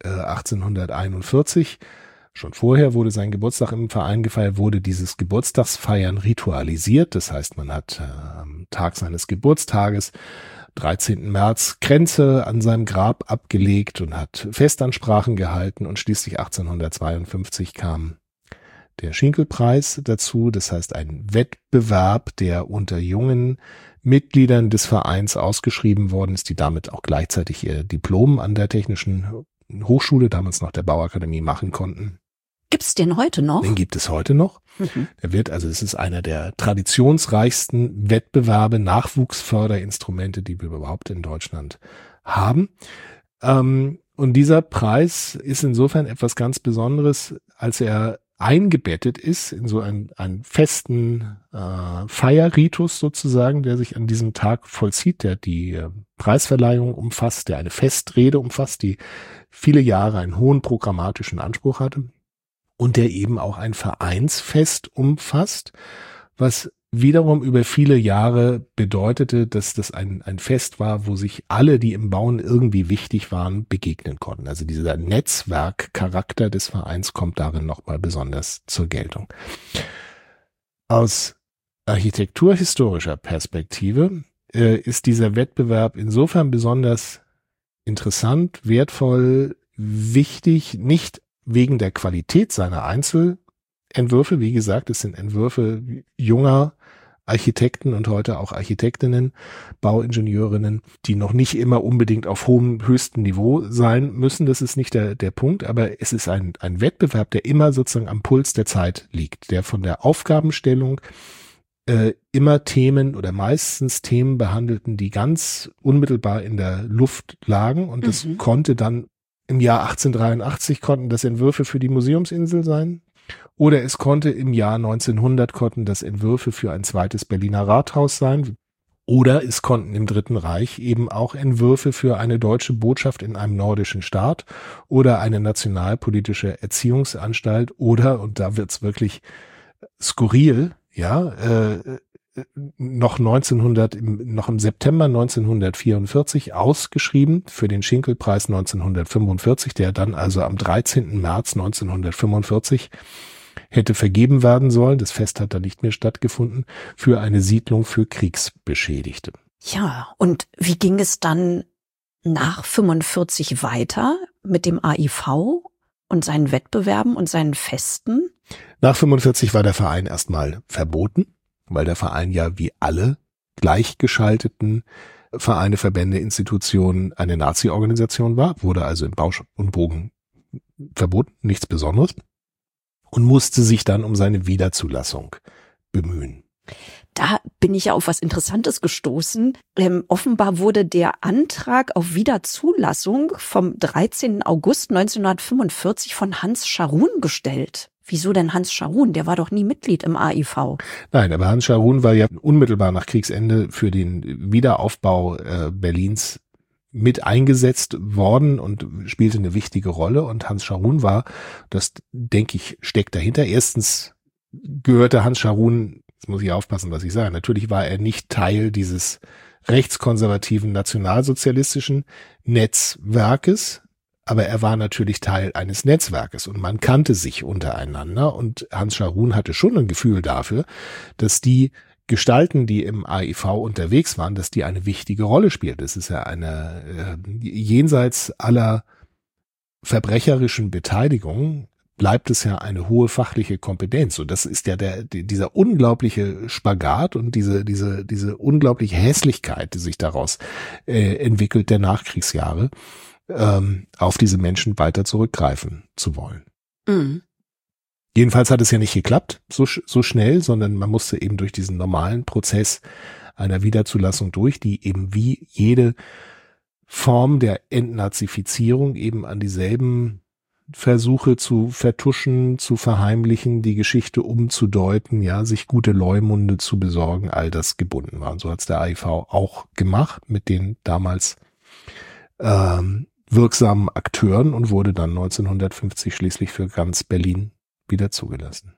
Speaker 2: 1841, schon vorher wurde sein Geburtstag im Verein gefeiert, wurde dieses Geburtstagsfeiern ritualisiert. Das heißt, man hat am Tag seines Geburtstages 13. März Kränze an seinem Grab abgelegt und hat Festansprachen gehalten und schließlich 1852 kam der Schinkelpreis dazu. Das heißt, ein Wettbewerb, der unter jungen Mitgliedern des Vereins ausgeschrieben worden ist, die damit auch gleichzeitig ihr Diplom an der Technischen Hochschule, damals noch der Bauakademie, machen konnten.
Speaker 1: Gibt's den heute noch?
Speaker 2: Den gibt es heute noch. Es ist einer der traditionsreichsten Wettbewerbe, Nachwuchsförderinstrumente, die wir überhaupt in Deutschland haben. Und dieser Preis ist insofern etwas ganz Besonderes, als er eingebettet ist in so einen festen Feierritus sozusagen, der sich an diesem Tag vollzieht, der die Preisverleihung umfasst, der eine Festrede umfasst, die viele Jahre einen hohen programmatischen Anspruch hatte. Und der eben auch ein Vereinsfest umfasst, was wiederum über viele Jahre bedeutete, dass das ein Fest war, wo sich alle, die im Bauen irgendwie wichtig waren, begegnen konnten. Also dieser Netzwerkcharakter des Vereins kommt darin nochmal besonders zur Geltung. Aus architekturhistorischer Perspektive ist dieser Wettbewerb insofern besonders interessant, wertvoll, wichtig, nicht wegen der Qualität seiner Einzelentwürfe. Wie gesagt, es sind Entwürfe junger Architekten und heute auch Architektinnen, Bauingenieurinnen, die noch nicht immer unbedingt auf höchstem Niveau sein müssen. Das ist nicht der Punkt, aber es ist ein Wettbewerb, der immer sozusagen am Puls der Zeit liegt, der von der Aufgabenstellung immer Themen oder meistens Themen behandelten, die ganz unmittelbar in der Luft lagen. Und das konnte dann im Jahr 1883 konnten das Entwürfe für die Museumsinsel sein. Oder es konnte im Jahr 1900 konnten das Entwürfe für ein zweites Berliner Rathaus sein. Oder es konnten im Dritten Reich eben auch Entwürfe für eine deutsche Botschaft in einem nordischen Staat oder eine nationalpolitische Erziehungsanstalt oder, und da wird's wirklich skurril, noch im September 1944 ausgeschrieben für den Schinkel-Preis 1945, der dann also am 13. März 1945 hätte vergeben werden sollen. Das Fest hat dann nicht mehr stattgefunden, für eine Siedlung für Kriegsbeschädigte.
Speaker 1: Ja, und wie ging es dann nach 45 weiter mit dem AIV und seinen Wettbewerben und seinen Festen?
Speaker 2: Nach 45 war der Verein erstmal verboten, weil der Verein ja wie alle gleichgeschalteten Vereine, Verbände, Institutionen eine Nazi-Organisation war, wurde also im Bausch und Bogen verboten, nichts Besonderes, und musste sich dann um seine Wiederzulassung bemühen.
Speaker 1: Da bin ich ja auf was Interessantes gestoßen. Offenbar wurde der Antrag auf Wiederzulassung vom 13. August 1945 von Hans Scharoun gestellt. Wieso denn Hans Scharoun? Der war doch nie Mitglied im AIV.
Speaker 2: Nein, aber Hans Scharoun war ja unmittelbar nach Kriegsende für den Wiederaufbau Berlins mit eingesetzt worden und spielte eine wichtige Rolle. Und Hans Scharoun war, das denke ich, steckt dahinter. Erstens gehörte Hans Scharoun, jetzt muss ich aufpassen, was ich sage, natürlich war er nicht Teil dieses rechtskonservativen nationalsozialistischen Netzwerkes, aber er war natürlich Teil eines Netzwerkes und man kannte sich untereinander, und Hans Scharoun hatte schon ein Gefühl dafür, dass die Gestalten, die im AIV unterwegs waren, dass die eine wichtige Rolle spielt. Das ist ja eine jenseits aller verbrecherischen Beteiligung bleibt es ja eine hohe fachliche Kompetenz. Und das ist ja dieser unglaubliche Spagat und diese unglaubliche Hässlichkeit, die sich daraus entwickelt, der Nachkriegsjahre, auf diese Menschen weiter zurückgreifen zu wollen.
Speaker 1: Mhm.
Speaker 2: Jedenfalls hat es ja nicht geklappt, so schnell, sondern man musste eben durch diesen normalen Prozess einer Wiederzulassung durch, die eben wie jede Form der Entnazifizierung eben an dieselben Versuche zu vertuschen, zu verheimlichen, die Geschichte umzudeuten, ja, sich gute Leumunde zu besorgen, all das gebunden war. Und so hat es der AIV auch gemacht mit den damals wirksamen Akteuren und wurde dann 1950 schließlich für ganz Berlin wieder zugelassen.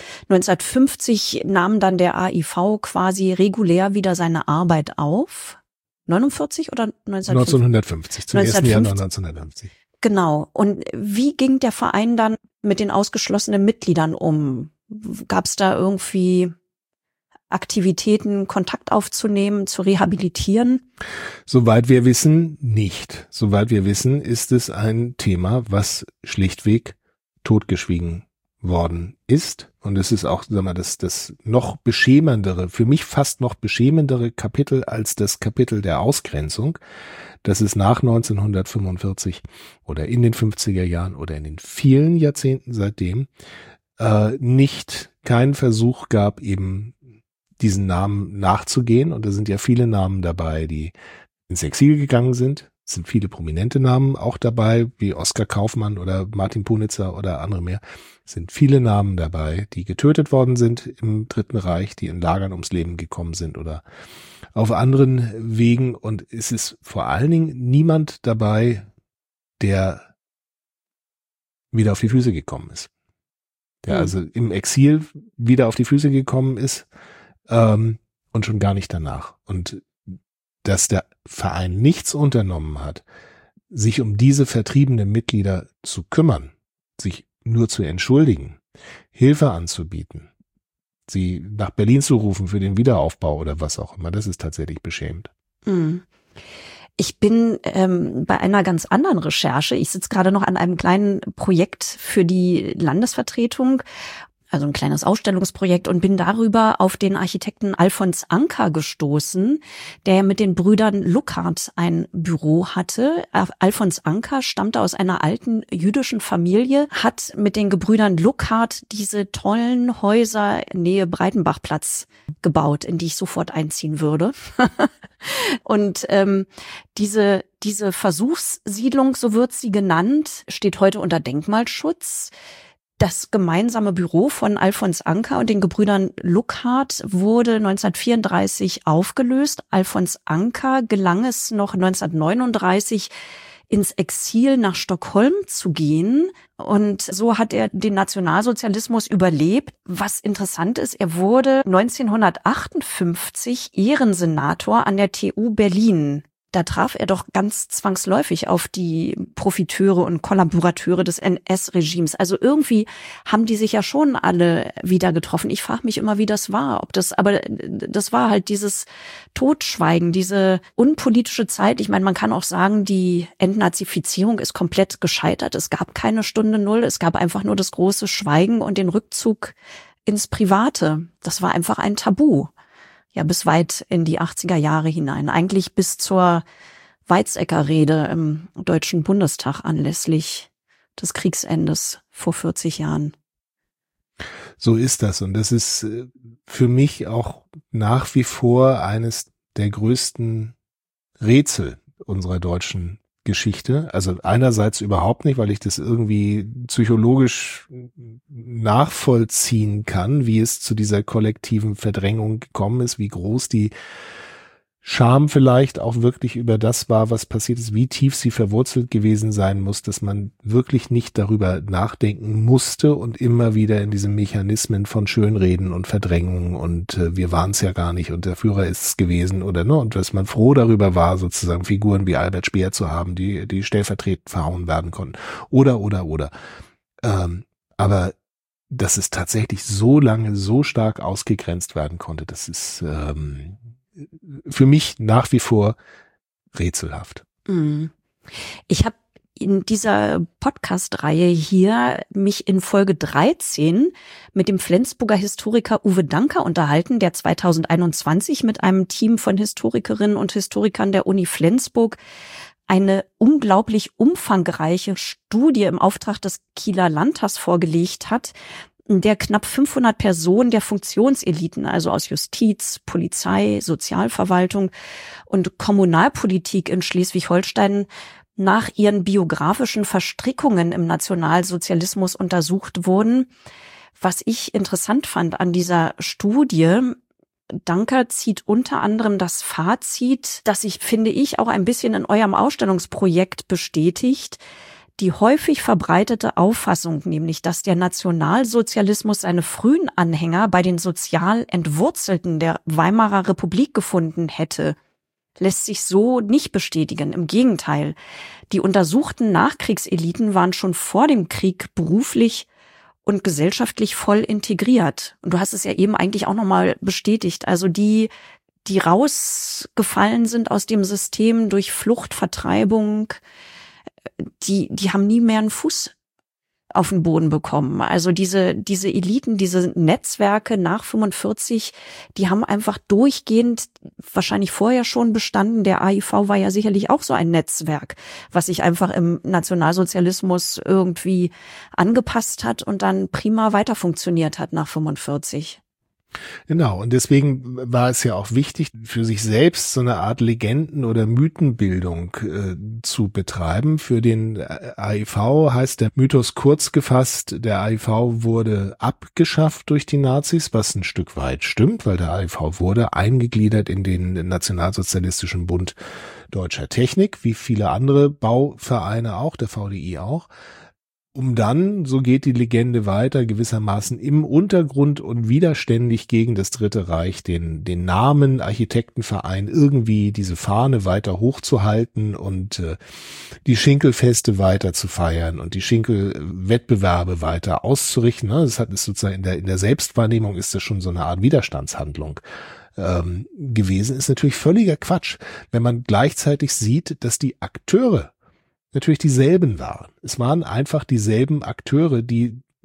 Speaker 1: 1950 nahm dann der AIV quasi regulär wieder seine Arbeit auf. 49 oder
Speaker 2: 1950, zum 1. Januar 1950.
Speaker 1: Genau. Und wie ging der Verein dann mit den ausgeschlossenen Mitgliedern um? Gab es da irgendwie Aktivitäten, Kontakt aufzunehmen, zu rehabilitieren?
Speaker 2: Soweit wir wissen, nicht. Soweit wir wissen, ist es ein Thema, was schlichtweg totgeschwiegen worden ist. Und es ist auch, sagen wir, das noch beschämendere, für mich fast noch beschämendere Kapitel als das Kapitel der Ausgrenzung, dass es nach 1945 oder in den 50er Jahren oder in den vielen Jahrzehnten seitdem keinen Versuch gab, eben diesen Namen nachzugehen. Und da sind ja viele Namen dabei, die ins Exil gegangen sind. Es sind viele prominente Namen auch dabei, wie Oskar Kaufmann oder Martin Punitzer oder andere mehr. Es sind viele Namen dabei, die getötet worden sind im Dritten Reich, die in Lagern ums Leben gekommen sind oder auf anderen Wegen. Und es ist vor allen Dingen niemand dabei, der wieder auf die Füße gekommen ist. Der also im Exil wieder auf die Füße gekommen ist, und schon gar nicht danach. Und dass der Verein nichts unternommen hat, sich um diese vertriebenen Mitglieder zu kümmern, sich nur zu entschuldigen, Hilfe anzubieten, sie nach Berlin zu rufen für den Wiederaufbau oder was auch immer, das ist tatsächlich beschämend.
Speaker 1: Ich bin bei einer ganz anderen Recherche. Ich sitze gerade noch an einem kleinen Projekt für die Landesvertretung. also ein kleines Ausstellungsprojekt, und bin darüber auf den Architekten Alfons Anker gestoßen, der mit den Brüdern Luckhard ein Büro hatte. Alfons Anker stammte aus einer alten jüdischen Familie, hat mit den Gebrüdern Luckhard diese tollen Häuser Nähe Breitenbachplatz gebaut, in die ich sofort einziehen würde. Und diese Versuchssiedlung, so wird sie genannt, steht heute unter Denkmalschutz. Das gemeinsame Büro von Alfons Anker und den Gebrüdern Luckhard wurde 1934 aufgelöst. Alfons Anker gelang es noch 1939 ins Exil nach Stockholm zu gehen. Und so hat er den Nationalsozialismus überlebt. Was interessant ist, er wurde 1958 Ehrensenator an der TU Berlin. Da traf er doch ganz zwangsläufig auf die Profiteure und Kollaborateure des NS-Regimes. Also irgendwie haben die sich ja schon alle wieder getroffen. Ich frage mich immer, wie das war. Aber das war halt dieses Totschweigen, diese unpolitische Zeit. Ich meine, man kann auch sagen, die Entnazifizierung ist komplett gescheitert. Es gab keine Stunde Null. Es gab einfach nur das große Schweigen und den Rückzug ins Private. Das war einfach ein Tabu. Ja, bis weit in die 80er Jahre hinein. Eigentlich bis zur Weizsäcker-Rede im Deutschen Bundestag anlässlich des Kriegsendes vor 40 Jahren.
Speaker 2: So ist das. Und das ist für mich auch nach wie vor eines der größten Rätsel unserer deutschen Geschichte. Also einerseits überhaupt nicht, weil ich das irgendwie psychologisch nachvollziehen kann, wie es zu dieser kollektiven Verdrängung gekommen ist, wie groß die Scham vielleicht auch wirklich über das war, was passiert ist, wie tief sie verwurzelt gewesen sein muss, dass man wirklich nicht darüber nachdenken musste und immer wieder in diese Mechanismen von Schönreden und Verdrängung und wir waren es ja gar nicht und der Führer ist es gewesen oder ne, und dass man froh darüber war, sozusagen Figuren wie Albert Speer zu haben, die stellvertretend verhauen werden konnten. Oder. Aber dass es tatsächlich so lange so stark ausgegrenzt werden konnte, das ist für mich nach wie vor rätselhaft.
Speaker 1: Ich habe in dieser Podcast-Reihe hier mich in Folge 13 mit dem Flensburger Historiker Uwe Danker unterhalten, der 2021 mit einem Team von Historikerinnen und Historikern der Uni Flensburg eine unglaublich umfangreiche Studie im Auftrag des Kieler Landtags vorgelegt hat, der knapp 500 Personen der Funktionseliten, also aus Justiz, Polizei, Sozialverwaltung und Kommunalpolitik in Schleswig-Holstein nach ihren biografischen Verstrickungen im Nationalsozialismus untersucht wurden. Was ich interessant fand an dieser Studie, Danker zieht unter anderem das Fazit, das sich, finde ich, auch ein bisschen in eurem Ausstellungsprojekt bestätigt, die häufig verbreitete Auffassung, nämlich dass der Nationalsozialismus seine frühen Anhänger bei den sozial Entwurzelten der Weimarer Republik gefunden hätte, lässt sich so nicht bestätigen. Im Gegenteil, die untersuchten Nachkriegseliten waren schon vor dem Krieg beruflich und gesellschaftlich voll integriert. Und du hast es ja eben eigentlich auch nochmal bestätigt. Also die rausgefallen sind aus dem System durch Flucht, Vertreibung, die haben nie mehr einen Fuß auf den Boden bekommen. Also diese Eliten, diese Netzwerke nach 45, die haben einfach durchgehend, wahrscheinlich vorher schon bestanden. Der AIV war ja sicherlich auch so ein Netzwerk, was sich einfach im Nationalsozialismus irgendwie angepasst hat und dann prima weiter funktioniert hat nach 45.
Speaker 2: Genau, und deswegen war es ja auch wichtig, für sich selbst so eine Art Legenden- oder Mythenbildung zu betreiben. Für den AIV heißt der Mythos kurz gefasst, der AIV wurde abgeschafft durch die Nazis, was ein Stück weit stimmt, weil der AIV wurde eingegliedert in den Nationalsozialistischen Bund Deutscher Technik, wie viele andere Bauvereine auch, der VDI auch. Um dann, so geht die Legende weiter, gewissermaßen im Untergrund und widerständig gegen das Dritte Reich den Namen Architektenverein irgendwie diese Fahne weiter hochzuhalten und die Schinkelfeste weiter zu feiern und die Schinkelwettbewerbe weiter auszurichten. Das ist sozusagen in der Selbstwahrnehmung ist das schon so eine Art Widerstandshandlung gewesen. Ist natürlich völliger Quatsch, wenn man gleichzeitig sieht, dass die Akteure natürlich dieselben waren. Es waren einfach dieselben Akteure, die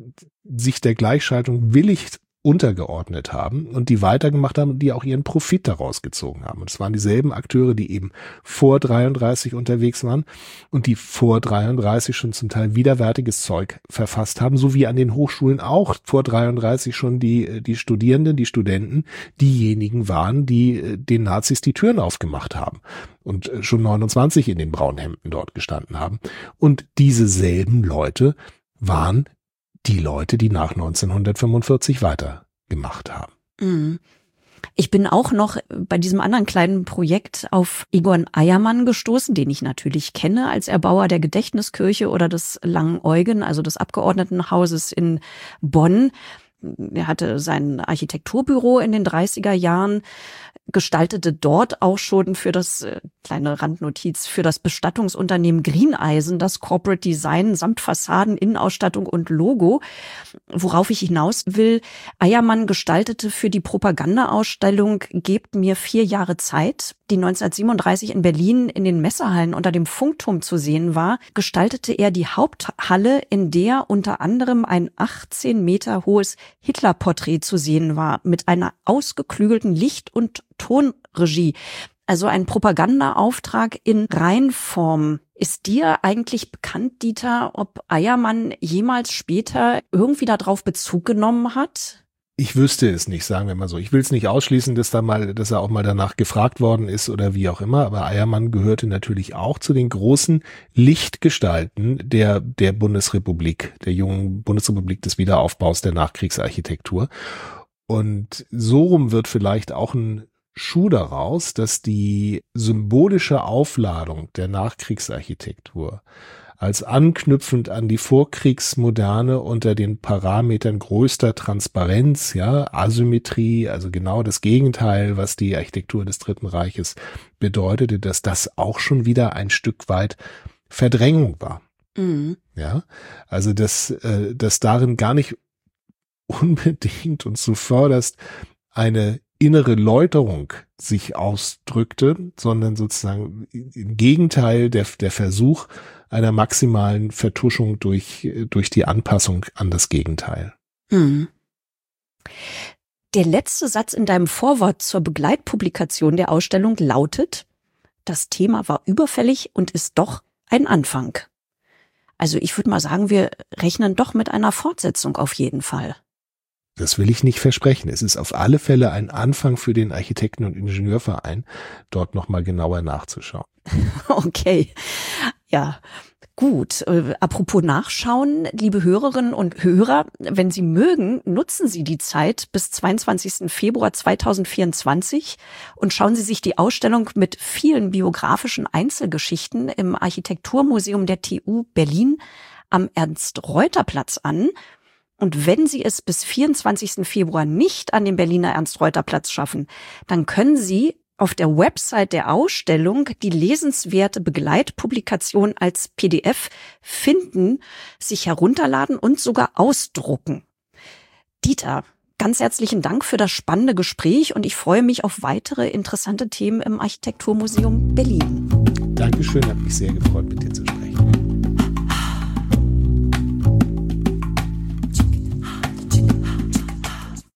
Speaker 2: sich der Gleichschaltung willig untergeordnet haben und die weitergemacht haben und die auch ihren Profit daraus gezogen haben. Und es waren dieselben Akteure, die eben vor 33 unterwegs waren und die vor 33 schon zum Teil widerwärtiges Zeug verfasst haben, so wie an den Hochschulen auch vor 33 schon die Studierenden, die Studenten diejenigen waren, die den Nazis die Türen aufgemacht haben und schon 29 in den braunen Hemden dort gestanden haben. Und diese selben Leute waren die Leute, die nach 1945 weitergemacht haben.
Speaker 1: Ich bin auch noch bei diesem anderen kleinen Projekt auf Egon Eiermann gestoßen, den ich natürlich kenne als Erbauer der Gedächtniskirche oder des Langen Eugen, also des Abgeordnetenhauses in Bonn. Er hatte sein Architekturbüro in den 30er Jahren, gestaltete dort auch schon für das, kleine Randnotiz, für das Bestattungsunternehmen Greeneisen das Corporate Design samt Fassaden, Innenausstattung und Logo. Worauf ich hinaus will, Eiermann gestaltete für die Propagandaausstellung Gebt mir 4 Jahre Zeit, die 1937 in Berlin in den Messehallen unter dem Funkturm zu sehen war, gestaltete er die Haupthalle, in der unter anderem ein 18 Meter hohes Hitlerporträt zu sehen war, mit einer ausgeklügelten Licht- und Tonregie. Also ein Propagandaauftrag in Reinform. Ist dir eigentlich bekannt, Dieter, ob Eiermann jemals später irgendwie darauf Bezug genommen hat?
Speaker 2: Ich wüsste es nicht, sagen wir mal so. Ich will es nicht ausschließen, dass er auch mal danach gefragt worden ist oder wie auch immer. Aber Eiermann gehörte natürlich auch zu den großen Lichtgestalten der Bundesrepublik, der jungen Bundesrepublik des Wiederaufbaus der Nachkriegsarchitektur. Und so rum wird vielleicht auch ein Schuh daraus, dass die symbolische Aufladung der Nachkriegsarchitektur als anknüpfend an die Vorkriegsmoderne unter den Parametern größter Transparenz, ja, Asymmetrie, also genau das Gegenteil, was die Architektur des Dritten Reiches bedeutete, dass das auch schon wieder ein Stück weit Verdrängung war. Mhm. Ja, also dass darin gar nicht unbedingt und zuvörderst eine innere Läuterung sich ausdrückte, sondern sozusagen im Gegenteil der Versuch einer maximalen Vertuschung durch die Anpassung an das Gegenteil.
Speaker 1: Hm. Der letzte Satz in deinem Vorwort zur Begleitpublikation der Ausstellung lautet: Das Thema war überfällig und ist doch ein Anfang. Also ich würde mal sagen, wir rechnen doch mit einer Fortsetzung auf jeden Fall.
Speaker 2: Das will ich nicht versprechen. Es ist auf alle Fälle ein Anfang für den Architekten- und Ingenieurverein, dort nochmal genauer nachzuschauen.
Speaker 1: Okay, ja, gut. Apropos Nachschauen, liebe Hörerinnen und Hörer, wenn Sie mögen, nutzen Sie die Zeit bis 22. Februar 2024 und schauen Sie sich die Ausstellung mit vielen biografischen Einzelgeschichten im Architekturmuseum der TU Berlin am Ernst-Reuter-Platz an. Und wenn Sie es bis 24. Februar nicht an den Berliner Ernst-Reuter-Platz schaffen, dann können Sie auf der Website der Ausstellung die lesenswerte Begleitpublikation als PDF finden, sich herunterladen und sogar ausdrucken. Dieter, ganz herzlichen Dank für das spannende Gespräch und ich freue mich auf weitere interessante Themen im Architekturmuseum Berlin.
Speaker 2: Dankeschön, hat mich sehr gefreut, mit dir zu sprechen.